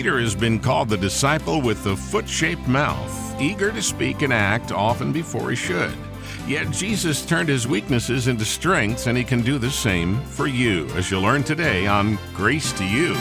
Peter has been called the disciple with the foot-shaped mouth, eager to speak and act often before he should. Yet Jesus turned his weaknesses into strengths, and he can do the same for you, as you'll learn today on Grace to You.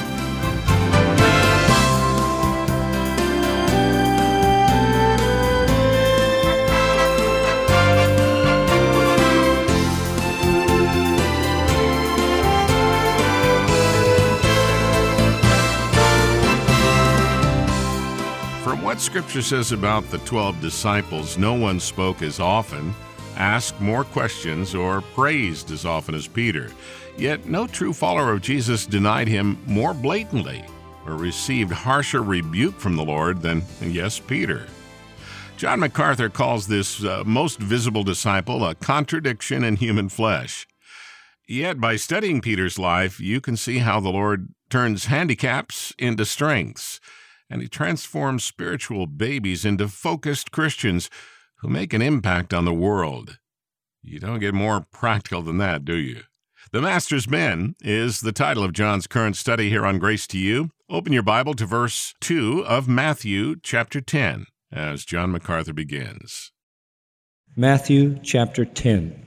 What Scripture says about the 12 disciples, no one spoke as often, asked more questions, or praised as often as Peter. Yet no true follower of Jesus denied him more blatantly or received harsher rebuke from the Lord than, yes, Peter. John MacArthur calls this most visible disciple a contradiction in human flesh. Yet by studying Peter's life, you can see how the Lord turns handicaps into strengths, and he transforms spiritual babies into focused Christians who make an impact on the world. You don't get more practical than that, do you? The Master's Men is the title of John's current study here on Grace to You. Open your Bible to verse 2 of Matthew chapter 10 as John MacArthur begins. Matthew chapter 10.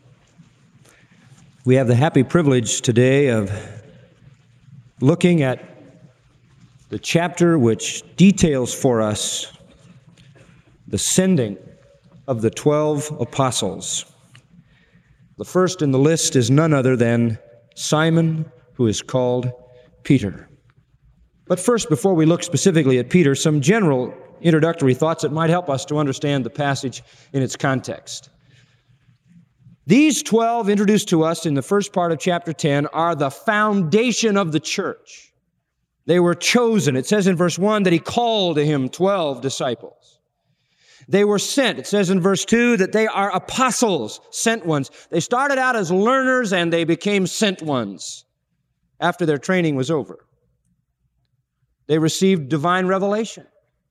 We have the happy privilege today of looking at the chapter which details for us the sending of the 12 apostles. The first in the list is none other than Simon, who is called Peter. But first, before we look specifically at Peter, some general introductory thoughts that might help us to understand the passage in its context. These 12 introduced to us in the first part of chapter 10 are the foundation of the church. They were chosen. It says in verse 1 that he called to him 12 disciples. They were sent. It says in verse 2 that they are apostles, sent ones. They started out as learners and they became sent ones after their training was over. They received divine revelation.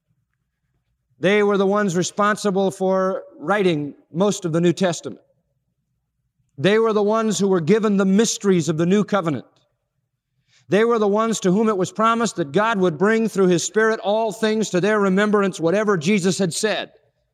They were the ones responsible for writing most of the New Testament. They were the ones who were given the mysteries of the new covenant. They were the ones to whom it was promised that God would bring through His Spirit all things to their remembrance, whatever Jesus had said.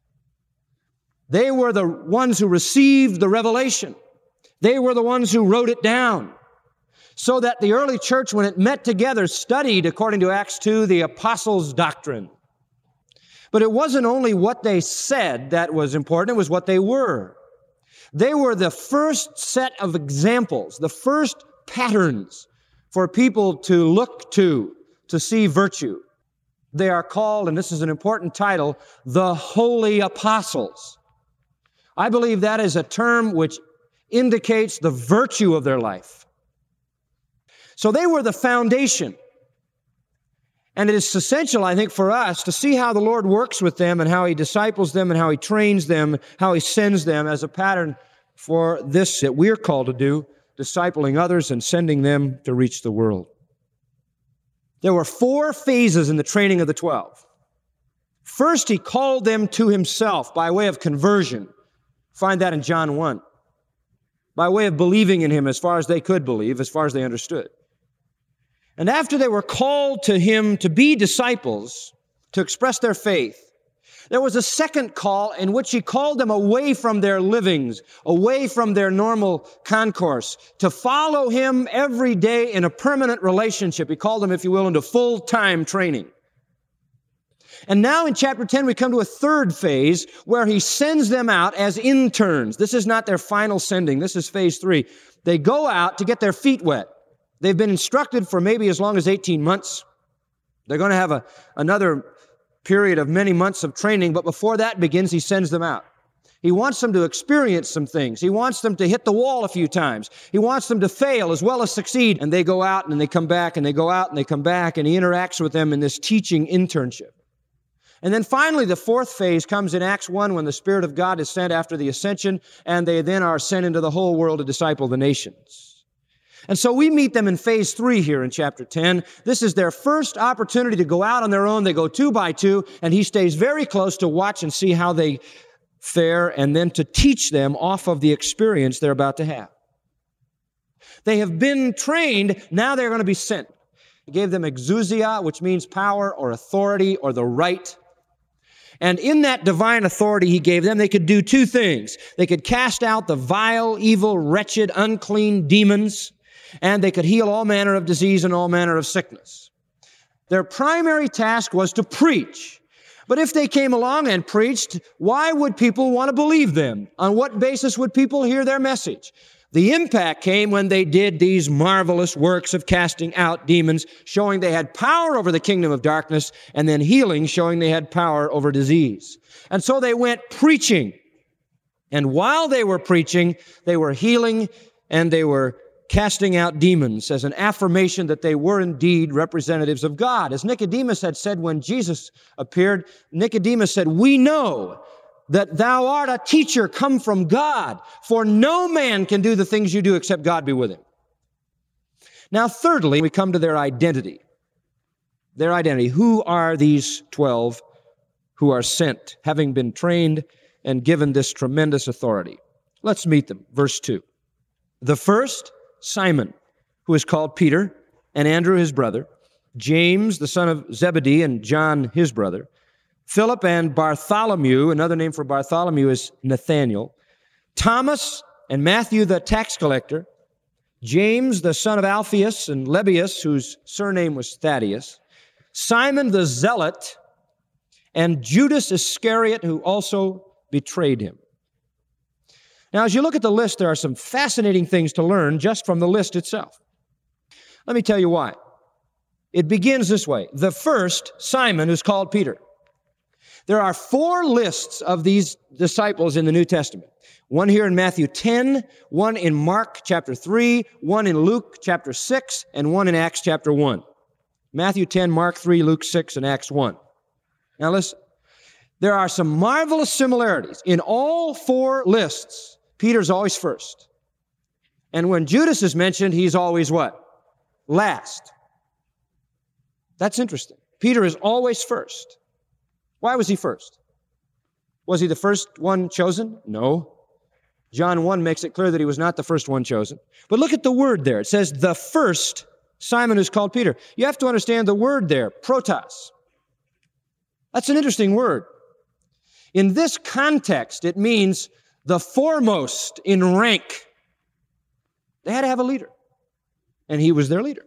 They were the ones who received the revelation. They were the ones who wrote it down, so that the early church, when it met together, studied, according to Acts 2, the apostles' doctrine. But it wasn't only what they said that was important, it was what they were. They were the first set of examples, the first patterns for people to look to see virtue. They are called, and this is an important title, the Holy Apostles. I believe that is a term which indicates the virtue of their life. So they were the foundation. And it is essential, I think, for us to see how the Lord works with them and how He disciples them and how He trains them, how He sends them as a pattern for this that we're called to do, discipling others and sending them to reach the world. There were 4 phases in the training of the 12. First, He called them to Himself by way of conversion. Find that in John 1. By way of believing in Him as far as they could believe, as far as they understood. And after they were called to Him to be disciples, to express their faith, there was a second call in which He called them away from their livings, away from their normal concourse, to follow Him every day in a permanent relationship. He called them, if you will, into full-time training. And now in chapter 10, we come to a third phase where He sends them out as interns. This is not their final sending. This is phase 3. They go out to get their feet wet. They've been instructed for maybe as long as 18 months. They're going to have another period of many months of training, but before that begins, He sends them out. He wants them to experience some things. He wants them to hit the wall a few times. He wants them to fail as well as succeed. And they go out and they come back and they go out and they come back, and He interacts with them in this teaching internship. And then finally, the fourth phase comes in Acts 1 when the Spirit of God is sent after the ascension, and they then are sent into the whole world to disciple the nations. And so we meet them in phase 3 here in chapter 10. This is their first opportunity to go out on their own. They go 2 by 2, and He stays very close to watch and see how they fare, and then to teach them off of the experience they're about to have. They have been trained, now they're going to be sent. He gave them exousia, which means power or authority or the right. And in that divine authority he gave them, they could do two things. They could cast out the vile, evil, wretched, unclean demons, and they could heal all manner of disease and all manner of sickness. Their primary task was to preach. But if they came along and preached, why would people want to believe them? On what basis would people hear their message? The impact came when they did these marvelous works of casting out demons, showing they had power over the kingdom of darkness, and then healing, showing they had power over disease. And so they went preaching. And while they were preaching, they were healing and they were casting out demons as an affirmation that they were indeed representatives of God. As Nicodemus had said when Jesus appeared, Nicodemus said, "We know that thou art a teacher come from God, for no man can do the things you do except God be with him." Now, thirdly, we come to their identity. Their identity. Who are these 12 who are sent, having been trained and given this tremendous authority? Let's meet them. Verse 2. The first, Simon, who is called Peter, and Andrew his brother, James the son of Zebedee, and John his brother, Philip and Bartholomew, another name for Bartholomew is Nathanael, Thomas and Matthew the tax collector, James the son of Alphaeus and Lebbaeus, whose surname was Thaddeus, Simon the zealot, and Judas Iscariot, who also betrayed him. Now, as you look at the list, there are some fascinating things to learn just from the list itself. Let me tell you why. It begins this way. The first, Simon, who's called Peter. There are 4 lists of these disciples in the New Testament. One here in Matthew 10, one in Mark chapter 3, one in Luke chapter 6, and one in Acts chapter 1. Matthew 10, Mark 3, Luke 6, and Acts 1. Now listen, there are some marvelous similarities. In all 4 lists, Peter's always first. And when Judas is mentioned, he's always what? Last. That's interesting. Peter is always first. Why was he first? Was he the first one chosen? No. John 1 makes it clear that he was not the first one chosen. But look at the word there. It says, the first, Simon who's called Peter. You have to understand the word there, protos. That's an interesting word. In this context, it means the foremost in rank. They had to have a leader, and he was their leader.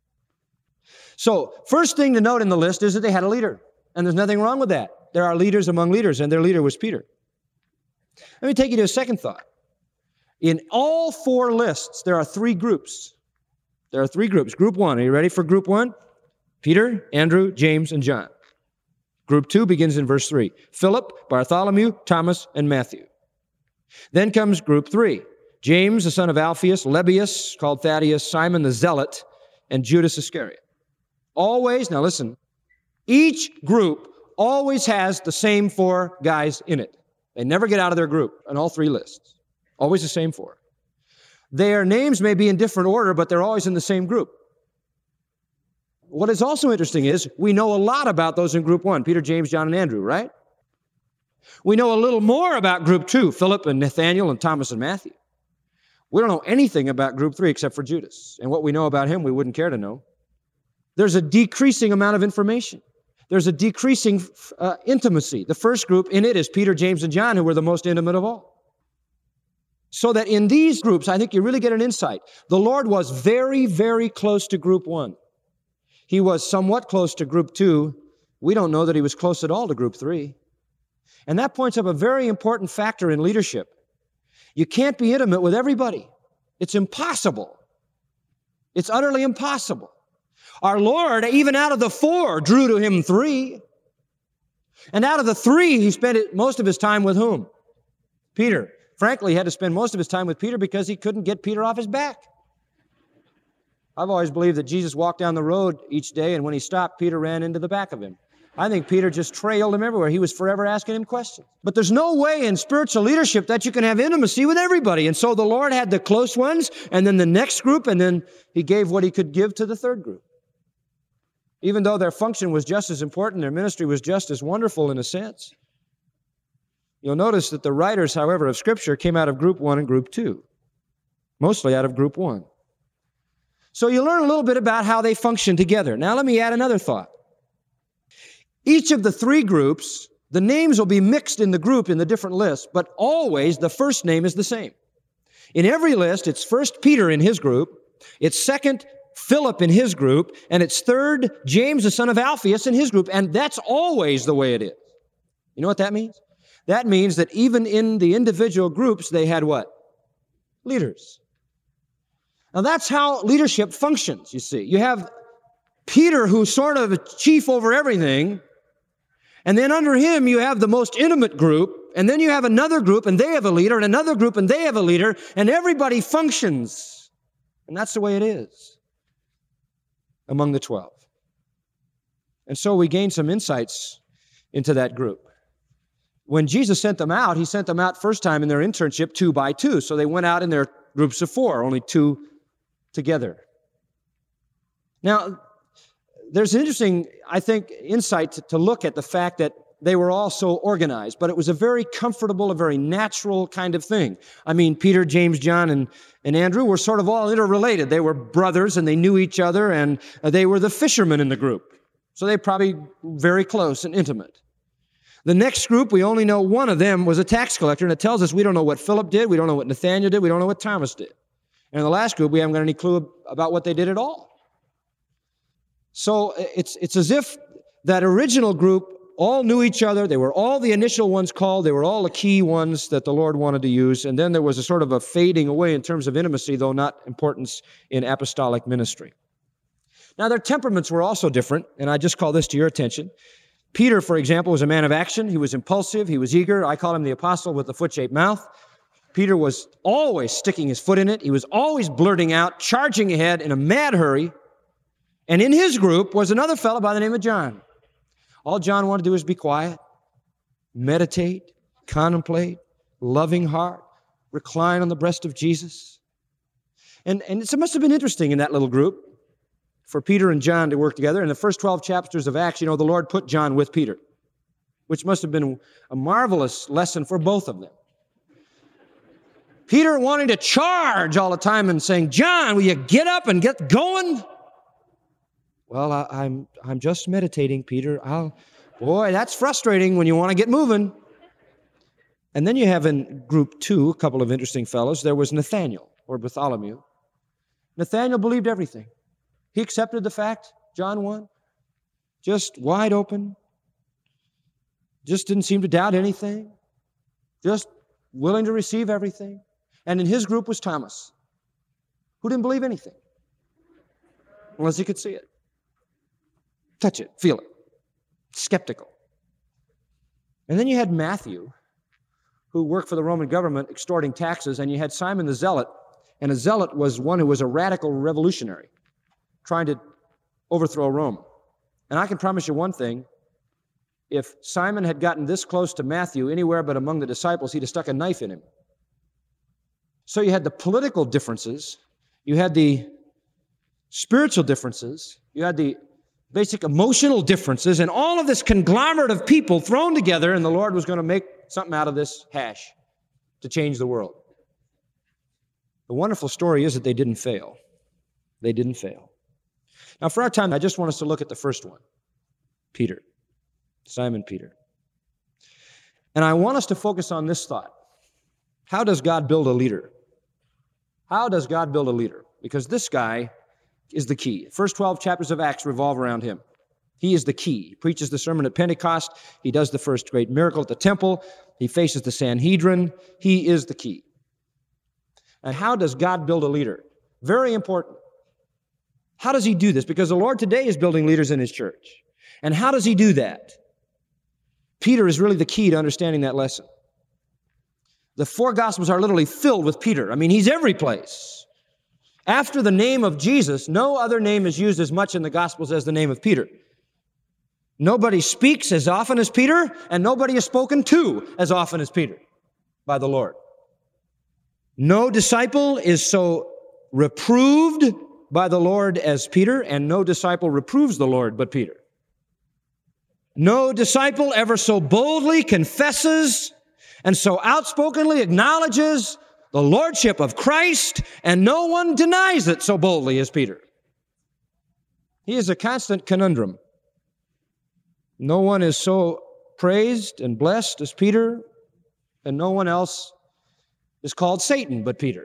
So, first thing to note in the list is that they had a leader. And there's nothing wrong with that. There are leaders among leaders, and their leader was Peter. Let me take you to a second thought. In all 4 lists, there are 3 groups. There are 3 groups. Group 1, are you ready for group 1? Peter, Andrew, James, and John. Group 2 begins in verse 3. Philip, Bartholomew, Thomas, and Matthew. Then comes group 3. James, the son of Alphaeus, Lebbaeus, called Thaddeus, Simon the zealot, and Judas Iscariot. Always, now listen, each group always has the same 4 guys in it. They never get out of their group on all 3 lists. Always the same 4. Their names may be in different order, but they're always in the same group. What is also interesting is we know a lot about those in group 1, Peter, James, John, and Andrew, right? We know a little more about group 2, Philip and Nathanael and Thomas and Matthew. We don't know anything about group 3 except for Judas. And what we know about him, we wouldn't care to know. There's a decreasing amount of information. There's a decreasing intimacy. The first group in it is Peter, James, and John, who were the most intimate of all. So that in these groups, I think you really get an insight. The Lord was very, very close to group 1. He was somewhat close to group 2. We don't know that he was close at all to group 3. And that points up a very important factor in leadership. You can't be intimate with everybody. It's impossible. It's utterly impossible. Our Lord, even out of the 4, drew to him 3. And out of the 3, he spent most of his time with whom? Peter. Frankly, he had to spend most of his time with Peter because he couldn't get Peter off his back. I've always believed that Jesus walked down the road each day, and when he stopped, Peter ran into the back of him. I think Peter just trailed him everywhere. He was forever asking him questions. But there's no way in spiritual leadership that you can have intimacy with everybody. And so the Lord had the close ones, and then the next group, and then he gave what he could give to the third group. Even though their function was just as important, their ministry was just as wonderful in a sense. You'll notice that the writers, however, of Scripture came out of group 1 and group 2. Mostly out of group 1. So you learn a little bit about how they function together. Now let me add another thought. Each of the three groups, the names will be mixed in the group in the different lists, but always the first name is the same. In every list, it's first Peter in his group, it's second Philip in his group, and it's third James the son of Alphaeus in his group, and that's always the way it is. You know what that means? That means that even in the individual groups, they had what? Leaders. Now that's how leadership functions, you see. You have Peter, who's sort of a chief over everything, and then under him you have the most intimate group, and then you have another group and they have a leader, and another group and they have a leader, and everybody functions. And that's the way it is among the 12. And so we gain some insights into that group. When Jesus sent them out, he sent them out first time in their internship 2 by 2. So they went out in their groups of 4, only 2 together. Now, there's an interesting, I think, insight to look at the fact that they were all so organized, but it was a very comfortable, a very natural kind of thing. I mean, Peter, James, John, and Andrew were sort of all interrelated. They were brothers, and they knew each other, and they were the fishermen in the group. So they probably very close and intimate. The next group, we only know one of them was a tax collector, and it tells us we don't know what Philip did, we don't know what Nathaniel did, we don't know what Thomas did. And in the last group, we haven't got any clue about what they did at all. So it's as if that original group all knew each other. They were all the initial ones called. They were all the key ones that the Lord wanted to use. And then there was a sort of a fading away in terms of intimacy, though not importance in apostolic ministry. Now, their temperaments were also different, and I just call this to your attention. Peter, for example, was a man of action. He was impulsive. He was eager. I call him the apostle with the foot-shaped mouth. Peter was always sticking his foot in it. He was always blurting out, charging ahead in a mad hurry. And in his group was another fellow by the name of John. All John wanted to do was be quiet, meditate, contemplate, loving heart, recline on the breast of Jesus. And it must have been interesting in that little group for Peter and John to work together. In the first 12 chapters of Acts, the Lord put John with Peter, which must have been a marvelous lesson for both of them. Peter wanting to charge all the time and saying, John, will you get up and get going? Well, I'm just meditating, Peter. Boy, that's frustrating when you want to get moving. And then you have in group 2 a couple of interesting fellows. There was Nathaniel, or Bartholomew. Nathaniel believed everything. He accepted the fact, John 1, just wide open, just didn't seem to doubt anything, just willing to receive everything. And in his group was Thomas, who didn't believe anything, unless he could see it, touch it, feel it, skeptical. And then you had Matthew, who worked for the Roman government extorting taxes, and you had Simon the Zealot, and a zealot was one who was a radical revolutionary, trying to overthrow Rome. And I can promise you one thing, if Simon had gotten this close to Matthew anywhere but among the disciples, he'd have stuck a knife in him. So you had the political differences, you had the spiritual differences, you had the basic emotional differences, and all of this conglomerate of people thrown together, and the Lord was going to make something out of this hash to change the world. The wonderful story is that they didn't fail. They didn't fail. Now, for our time, I just want us to look at the first one, Peter, Simon Peter. And I want us to focus on this thought. How does God build a leader? How does God build a leader? Because this guy is the key. The first 12 chapters of Acts revolve around him. He is the key. He preaches the sermon at Pentecost. He does the first great miracle at the temple. He faces the Sanhedrin. He is the key. And how does God build a leader? Very important. How does he do this? Because the Lord today is building leaders in his church. And how does he do that? Peter is really the key to understanding that lesson. The 4 Gospels are literally filled with Peter. I mean, he's every place. After the name of Jesus, no other name is used as much in the Gospels as the name of Peter. Nobody speaks as often as Peter, and nobody is spoken to as often as Peter by the Lord. No disciple is so reproved by the Lord as Peter, and no disciple reproves the Lord but Peter. No disciple ever so boldly confesses and so outspokenly acknowledges the lordship of Christ, and no one denies it so boldly as Peter. He is a constant conundrum. No one is so praised and blessed as Peter, and no one else is called Satan but Peter.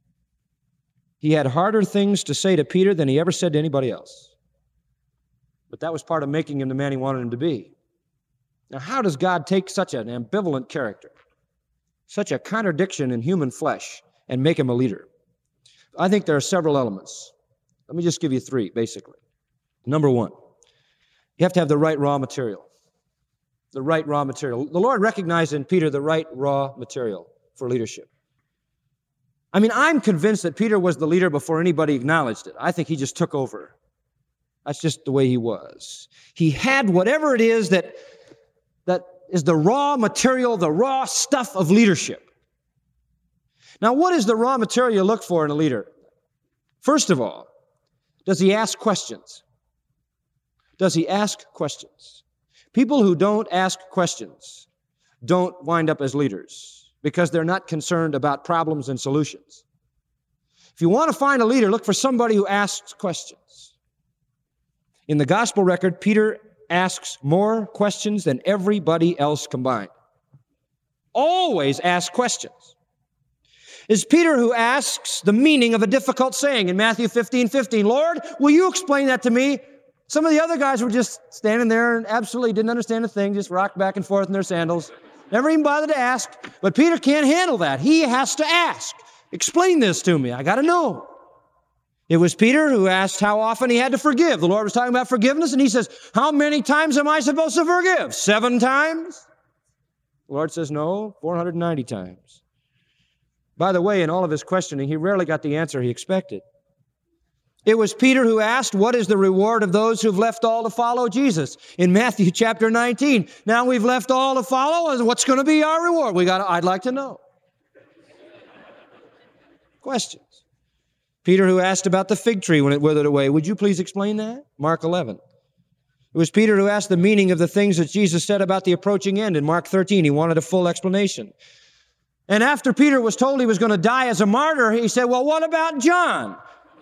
He had harder things to say to Peter than he ever said to anybody else. But that was part of making him the man he wanted him to be. Now, how does God take such an ambivalent character, such a contradiction in human flesh, and make him a leader? I think there are several elements. Let me just give you three, basically. Number one, you have to have the right raw material. The right raw material. The Lord recognized in Peter the right raw material for leadership. I mean, I'm convinced that Peter was the leader before anybody acknowledged it. I think he just took over. That's just the way he was. He had whatever it is that is the raw material, the raw stuff of leadership. Now, what is the raw material you look for in a leader? First of all, does he ask questions? Does he ask questions? People who don't ask questions don't wind up as leaders because they're not concerned about problems and solutions. If you want to find a leader, look for somebody who asks questions. In the gospel record, Peter asks more questions than everybody else combined. Always ask questions. It's Peter who asks the meaning of a difficult saying in Matthew 15:15. Lord, will you explain that to me? Some of the other guys were just standing there and absolutely didn't understand a thing, just rocked back and forth in their sandals. Never even bothered to ask. But Peter can't handle that. He has to ask. Explain this to me. I got to know. It was Peter who asked how often he had to forgive. The Lord was talking about forgiveness, and he says, how many times am I supposed to forgive? 7 times? The Lord says, no, 490 times. By the way, in all of his questioning, he rarely got the answer he expected. It was Peter who asked, what is the reward of those who've left all to follow Jesus? In Matthew chapter 19. Now we've left all to follow, and what's going to be our reward? I'd like to know. Questions. Peter who asked about the fig tree when it withered away. Would you please explain that? Mark 11. It was Peter who asked the meaning of the things that Jesus said about the approaching end in Mark 13. He wanted a full explanation. And after Peter was told he was going to die as a martyr, he said, well, what about John?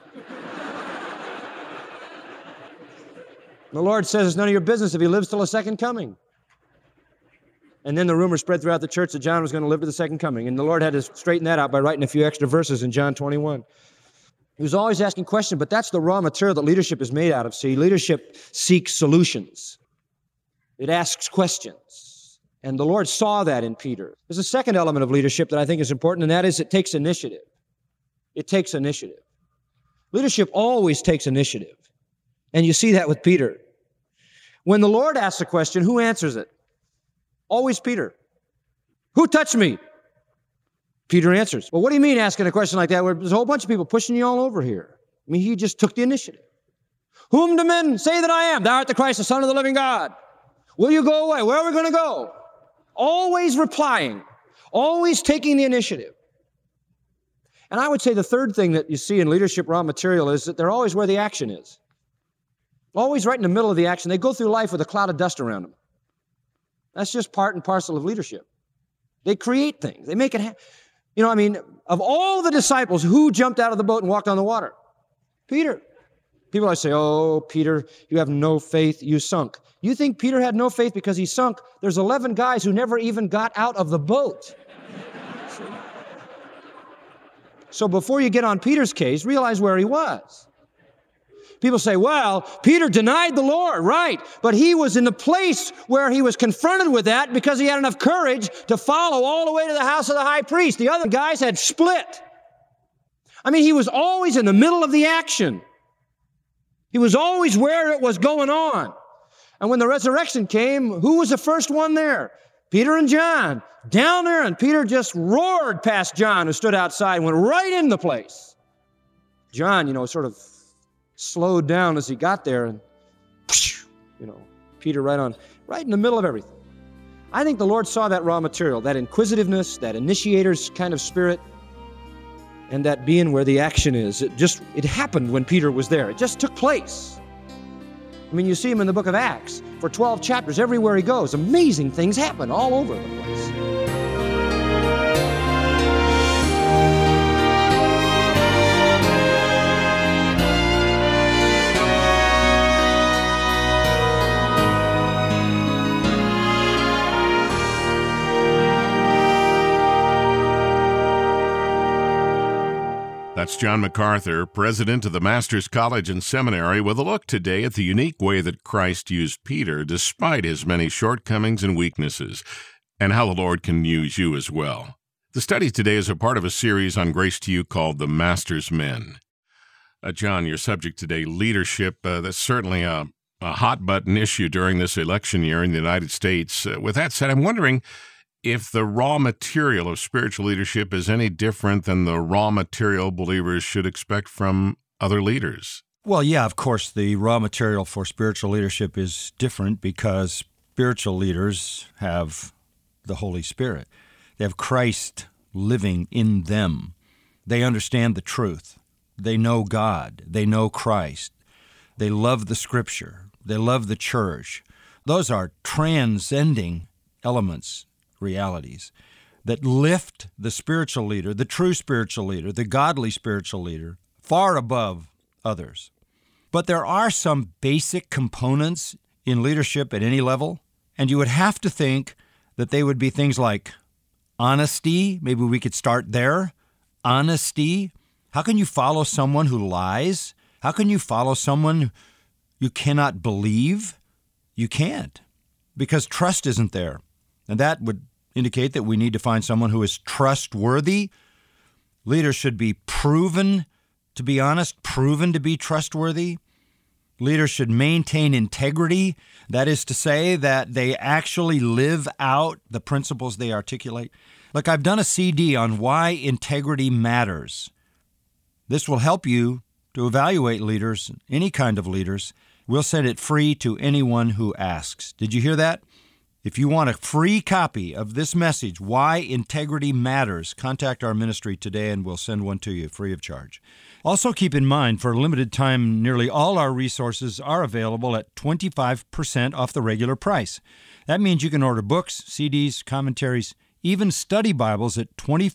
The Lord says it's none of your business if he lives till the second coming. And then the rumor spread throughout the church that John was going to live to the second coming. And the Lord had to straighten that out by writing a few extra verses in John 21. He was always asking questions, but that's the raw material that leadership is made out of. See, leadership seeks solutions. It asks questions. And the Lord saw that in Peter. There's a second element of leadership that I think is important, and that is it takes initiative. It takes initiative. Leadership always takes initiative. And you see that with Peter. When the Lord asks a question, who answers it? Always Peter. Who touched me? Peter answers. Well, what do you mean asking a question like that where there's a whole bunch of people pushing you all over here? I mean, he just took the initiative. Whom do men say that I am? Thou art the Christ, the Son of the living God. Will you go away? Where are we going to go? Always replying. Always taking the initiative. And I would say the third thing that you see in leadership raw material is that they're always where the action is. Always right in the middle of the action. They go through life with a cloud of dust around them. That's just part and parcel of leadership. They create things. They make it happen. You know, I mean, of all the disciples, who jumped out of the boat and walked on the water? Peter. People always say, oh, Peter, you have no faith, you sunk. You think Peter had no faith because he sunk? There's 11 guys who never even got out of the boat. So before you get on Peter's case, realize where he was. People say, well, Peter denied the Lord, right? But he was in the place where he was confronted with that because he had enough courage to follow all the way to the house of the high priest. The other guys had split. I mean, he was always in the middle of the action. He was always where it was going on. And when the resurrection came, who was the first one there? Peter and John. Down there, and Peter just roared past John, who stood outside, and went right in the place. John, sort of slowed down as he got there, and Peter right in the middle of everything. I think the Lord saw that raw material, that inquisitiveness, that initiator's kind of spirit, and that being where the action is. It happened when Peter was there. It just took place. I mean, you see him in the book of Acts. For 12 chapters, everywhere he goes, amazing things happen all over the place. That's John MacArthur, president of the Masters College and Seminary, with a look today at the unique way that Christ used Peter despite his many shortcomings and weaknesses, and how the Lord can use you as well. The study today is a part of a series on Grace to You called The Master's Men. John, your subject today, leadership, that's certainly a hot-button issue during this election year in the United States. With that said, I'm wondering if the raw material of spiritual leadership is any different than the raw material believers should expect from other leaders. Well, yeah, of course, the raw material for spiritual leadership is different because spiritual leaders have the Holy Spirit. They have Christ living in them. They understand the truth. They know God. They know Christ. They love the Scripture. They love the church. Those are transcending elements, realities, that lift the spiritual leader, the true spiritual leader, the godly spiritual leader, far above others. But there are some basic components in leadership at any level, and you would have to think that they would be things like honesty. Maybe we could start there. Honesty. How can you follow someone who lies? How can you follow someone you cannot believe? You can't, because trust isn't there. And that would indicate that we need to find someone who is trustworthy. Leaders should be proven to be honest, proven to be trustworthy. Leaders should maintain integrity. That is to say that they actually live out the principles they articulate. Look, I've done a CD on why integrity matters. This will help you to evaluate leaders, any kind of leaders. We'll send it free to anyone who asks. Did you hear that? If you want a free copy of this message, Why Integrity Matters, contact our ministry today and we'll send one to you free of charge. Also keep in mind, for a limited time, nearly all our resources are available at 25% off the regular price. That means you can order books, CDs, commentaries, even study Bibles at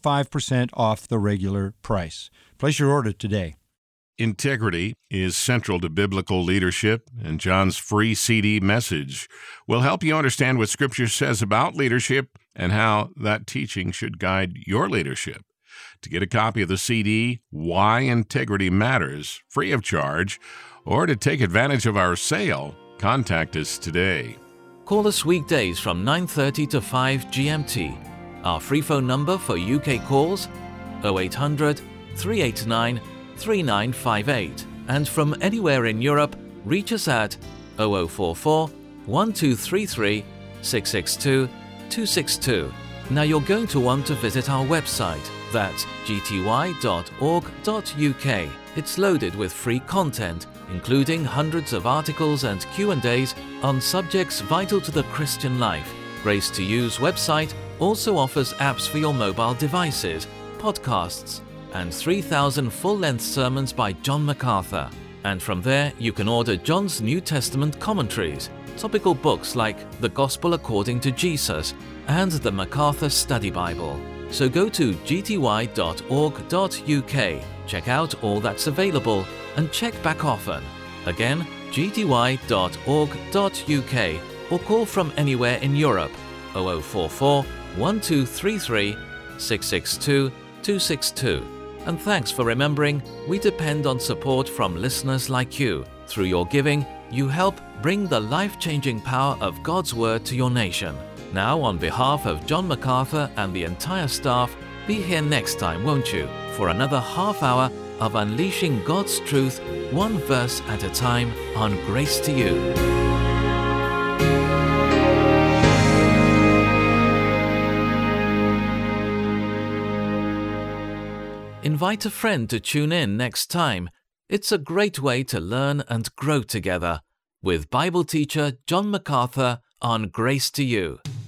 25% off the regular price. Place your order today. Integrity is central to biblical leadership, and John's free CD message will help you understand what Scripture says about leadership and how that teaching should guide your leadership. To get a copy of the CD, Why Integrity Matters, free of charge, or to take advantage of our sale, contact us today. Call us weekdays from 9:30 to 5 GMT. Our free phone number for UK calls, 0800 389 3958, and from anywhere in Europe, reach us at 0044 1233 662 262. Now you're going to want to visit our website. That's gty.org.uk. It's loaded with free content, including hundreds of articles and Q&As on subjects vital to the Christian life. Grace to You's website also offers apps for your mobile devices, podcasts, and 3,000 full-length sermons by John MacArthur. And from there, you can order John's New Testament commentaries, topical books like The Gospel According to Jesus and the MacArthur Study Bible. So go to gty.org.uk, check out all that's available, and check back often. Again, gty.org.uk, or call from anywhere in Europe, 0044 1233 662 262. And thanks for remembering, we depend on support from listeners like you. Through your giving, you help bring the life-changing power of God's Word to your nation. Now, on behalf of John MacArthur and the entire staff, be here next time, won't you, for another half hour of unleashing God's truth, one verse at a time, on Grace to You. Invite a friend to tune in next time. It's a great way to learn and grow together with Bible teacher John MacArthur on Grace to You.